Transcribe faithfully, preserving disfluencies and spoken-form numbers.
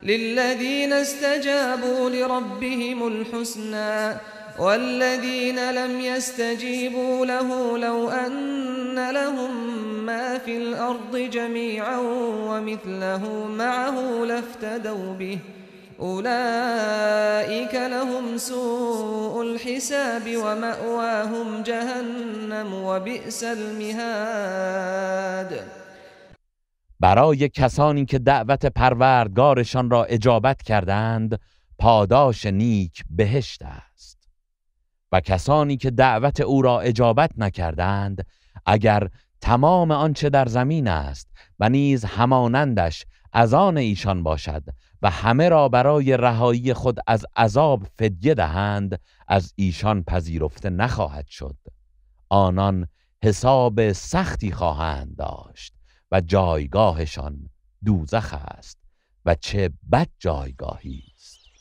للذين استجابوا لربهم الحسنى والذين لم يستجيبوا له لو أن لهم ما في الأرض جميعا ومثله معه لافتدوا به أولئك لهم سوء الحساب ومأواهم جهنم وبئس المهاد. برای کسانی که دعوت پروردگارشان را اجابت کردند پاداش نیک بهشت است، و کسانی که دعوت او را اجابت نکردند اگر تمام آنچه در زمین است و نیز همانندش از آن ایشان باشد و همه را برای رهایی خود از عذاب فدیه دهند از ایشان پذیرفته نخواهد شد. آنان حساب سختی خواهند داشت و جایگاهشان دوزخ است و چه بد جایگاهی است.